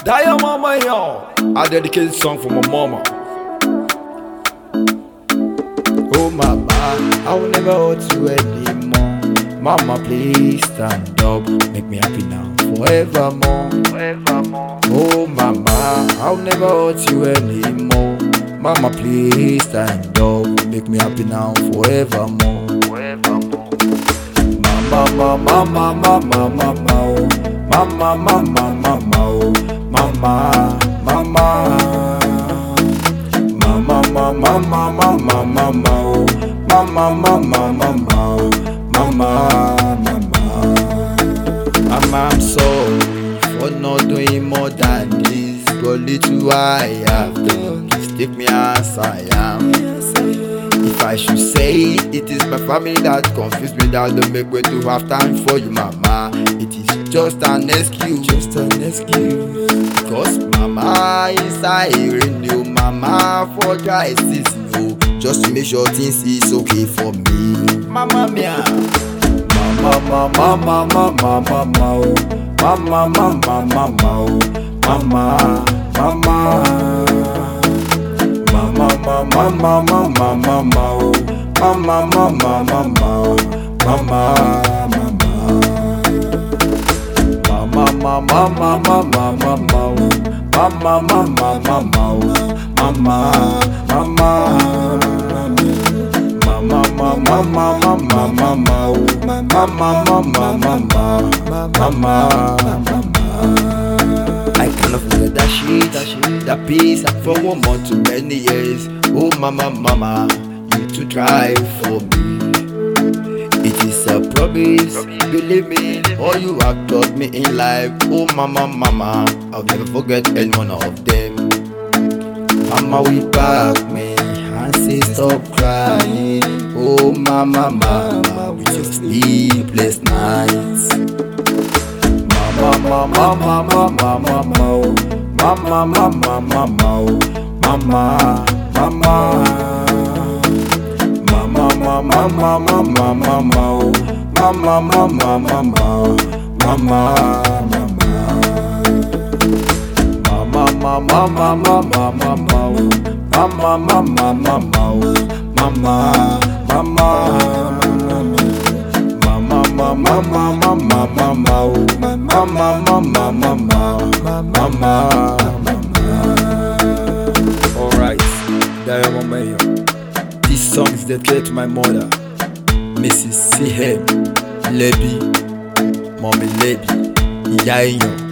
That your mama, yo. I dedicate this song for my mama. Oh mama, I will never hurt you anymore. Mama, please stand up, make me happy now, forevermore. Oh mama, I will never hurt you anymore. Mama, please stand up, make me happy now, forevermore. Mama, mama, mama, mama, mama, oh. Mama, mama, mama, oh. Mama, mama. Mama, mama, mama, mama, mama, oh. Mama, mama, mama, oh. Mama, mama. Mama, I'm sorry for not doing more than this. But little I have done, please take me as I am. If I should say it is my family that confused me, that don't make way to have time for you, mama. It is just an excuse, Because mama inside renew, mama for dry season, no. Just to make sure things is okay for me, mama mia. Mama, mama, mama, mama, mama, oh. Mama, mama, mama, oh. Mama, mama. Mama, mama, mama, mama, mama, oh. Mama, mama, mama, oh. Mama, mama. Mama, mama, mama, mama, mama, oh. Mama, mama, mama, oh. Mama, mama. Mama, mama, mama, mama, mama, oh. Mama, mama, mama, mama. I cannot forget that shit, that peace from 1 month to many years. Oh mama, mama, you to try for me. It is a promise, believe me, all you have taught me in life. Oh mama, mama, I'll never forget any one of them. Mama, will back me and say stop crying. Oh mama, mama, with your sleepless nights. Mama, mama, mama, mama, oh. Mama, mama, mama, oh. Mama, mama. Mama, mama, mama, mama, mama, oh. Mama, mama, mama, oh. Mama, mama. Mama, mama, mama, mama, oh. Mama, mama, mama, oh. Mama, mama. Mama, mama, mama, mama, oh. Mama, mama, mama, mama. Alright, that your mama here. This song is dedicated to my mother, Mrs. Sihem Lebi, Mommy Lebi, Ìyá èèyàn.